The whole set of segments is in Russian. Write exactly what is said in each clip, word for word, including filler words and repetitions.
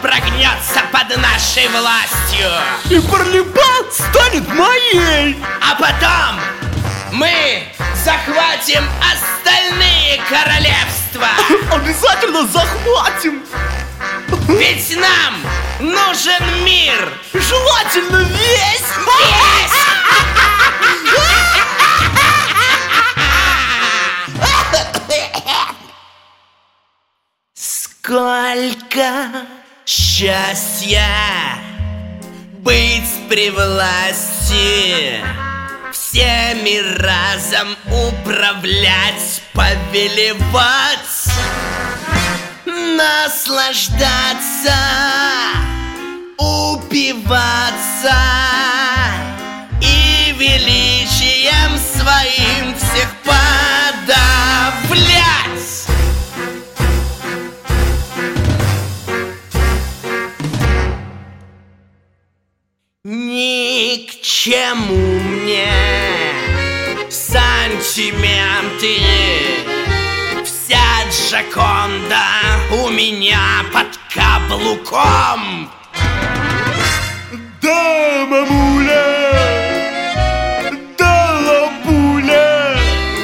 прогнется под нашей властью. И Парлипан станет моей. А потом мы захватим остальные королевства. Обязательно захватим. Ведь нам нужен мир. Желательно весь. Весь. Сколько счастья быть при власти, всеми разом управлять, повелевать, наслаждаться, упиваться и величием своим всех подавлять. Ни к чему мне сантименты. Вся Джоконда у меня под каблуком. Да, мамуля, да, лапуля,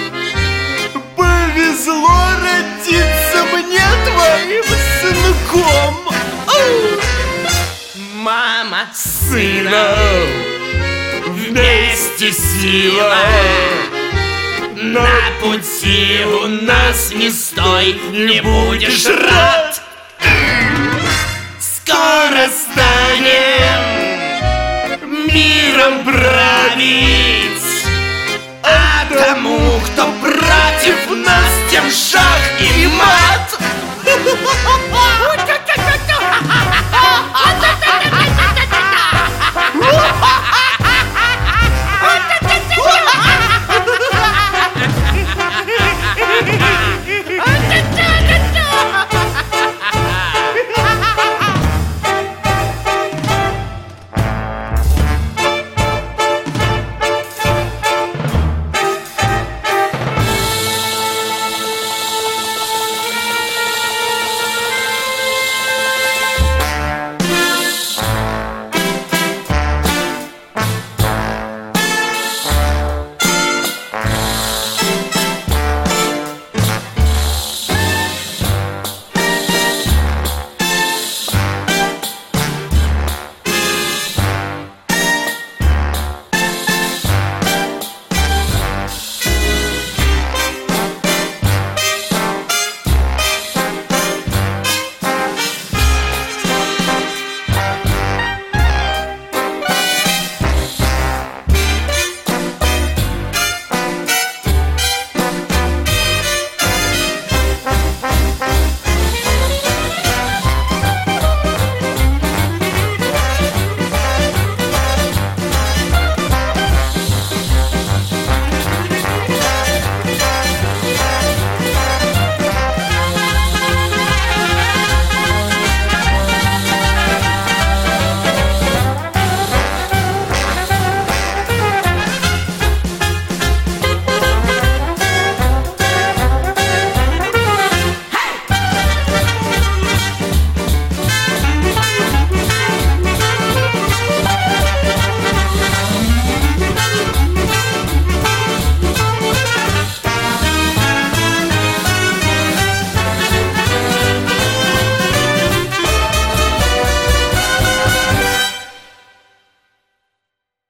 повезло родиться мне твоим сынком. Мама, Сына, вместе сила. на пути у нас не стой, не будешь рад. Скоро станем миром править.